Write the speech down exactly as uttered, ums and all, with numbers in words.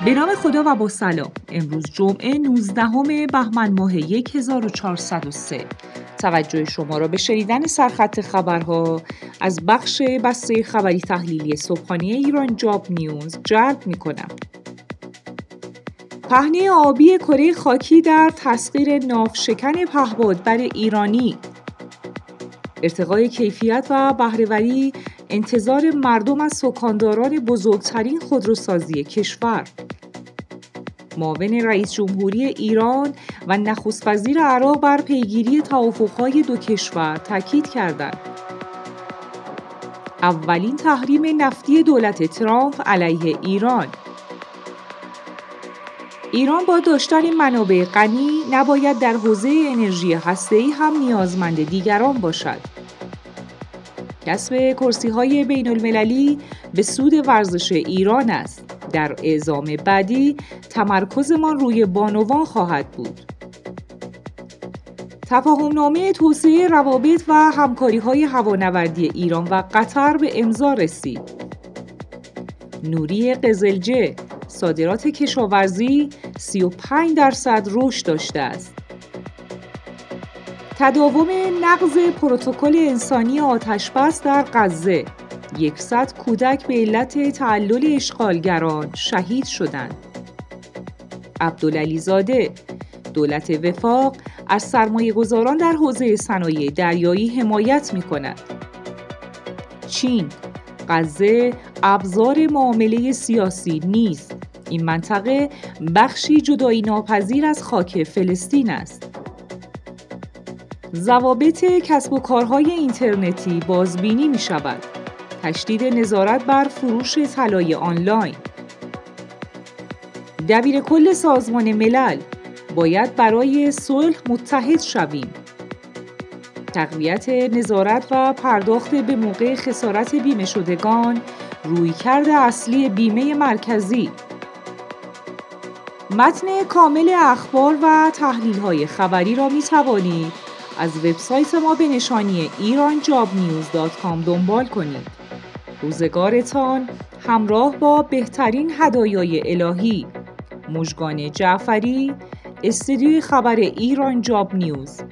به نام خدا و با سلام. امروز جمعه نوزدهم بهمن ماه هزار و چهارصد و سه. توجه شما را به شنیدن سرخط خبرها از بخش بسته خبری تحلیلی صبحانه ایران جاب نیوز جلب می کنم. پهنه آبی کره خاکی در تسخیر ناوشکن پهپاد بر ایرانی، ارتقای کیفیت و بهره‌وری انتظار مردم از سکانداران بزرگترین خودروسازی کشور، معاون رئیس جمهوری ایران و نخست وزیر عراق بر پیگیری توافق‌های دو کشور تاکید کردند. اولین تحریم نفتی دولت ترامپ علیه ایران. ایران با داشتن منابع غنی نباید در حوزه انرژی هسته‌ای هم نیازمند دیگران باشد. کسب کرسی‌های بین‌المللی به سود ورزش ایران است. در اعزام بعدی تمرکزمان روی بانوان خواهد بود. تفاهمنامه توسعه روابط و همکاری‌های هوانوردی ایران و قطر به امضا رسید. نوری قزلجه: صادرات کشاورزی سی و پنج درصد رشد داشته است. تداوم نقض پروتکل انسانی آتش‌بس در غزه، صد کودک به علت تعلل اشغالگران شهید شدند. عبدالعلیزاده: دولت وفاق از سرمایه‌گذاران در حوزه صنایع دریایی حمایت می‌کند. چین: غزه ابزار معامله سیاسی نیست. این منطقه بخشی جدایی ناپذیر از خاک فلسطین است. ضوابط کسب و کارهای اینترنتی بازبینی می شود. تشدید نظارت بر فروش طلای آنلاین. دبیرکل سازمان ملل: باید برای صلح متحد شویم. تقویت نظارت و پرداخت به موقع خسارت بیمه شدگان، رویکرد اصلی بیمه مرکزی. متن کامل اخبار و تحلیل‌های خبری را می‌توانید از وبسایت ما به نشانی ایران جاب نیوز دات کام دنبال کنید. روزگارتان همراه با بهترین هدایای الهی. مژگان جعفری، استودیوی خبر ایران جاب نیوز.